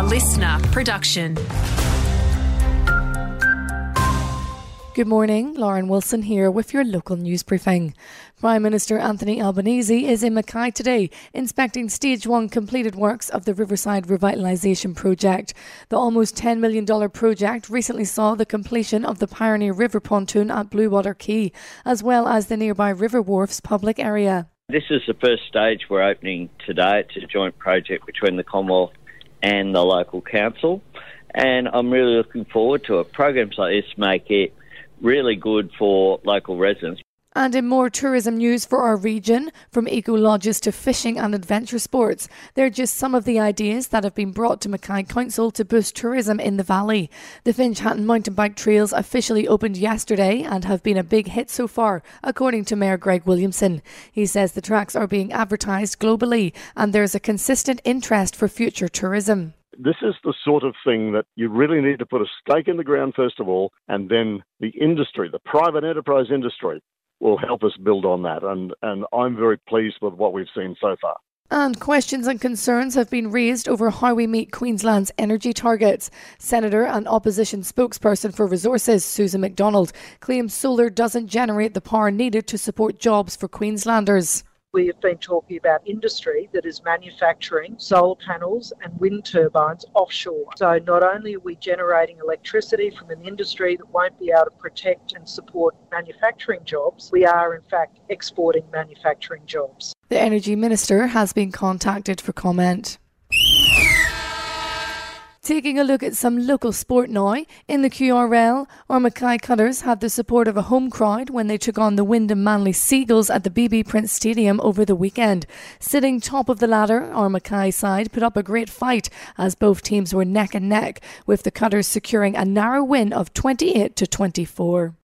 listener production. Good morning, Lauren Wilson here with your local news briefing. Prime Minister Anthony Albanese is in Mackay today, inspecting Stage 1 completed works of the Riverside Revitalisation Project. The almost $10 million project recently saw the completion of the Pioneer River pontoon at Bluewater Quay, as well as the nearby River Wharfs public area. This is the first stage we're opening today. It's a joint project between the Commonwealth and the local council, and I'm really looking forward to it. Programs like this make it really good for local residents. And in more tourism news for our region, from eco-lodges to fishing and adventure sports, they're just some of the ideas that have been brought to Mackay Council to boost tourism in the valley. The Finch Hatton mountain bike trails officially opened yesterday and have been a big hit so far, according to Mayor Greg Williamson. He says the tracks are being advertised globally and there's a consistent interest for future tourism. This is the sort of thing that you really need to put a stake in the ground first of all, and then the industry, the private enterprise industry, will help us build on that. And I'm very pleased with what we've seen so far. And questions and concerns have been raised over how we meet Queensland's energy targets. Senator and opposition spokesperson for Resources, Susan McDonald, claims solar doesn't generate the power needed to support jobs for Queenslanders. We have been talking about industry that is manufacturing solar panels and wind turbines offshore. So not only are we generating electricity from an industry that won't be able to protect and support manufacturing jobs, we are in fact exporting manufacturing jobs. The Energy Minister has been contacted for comment. Taking a look at some local sport now, in the QRL, our Mackay Cutters had the support of a home crowd when they took on the Wyndham Manly Seagulls at the BB Prince Stadium over the weekend. Sitting top of the ladder, our Mackay side put up a great fight as both teams were neck and neck, with the Cutters securing a narrow win of 28-24.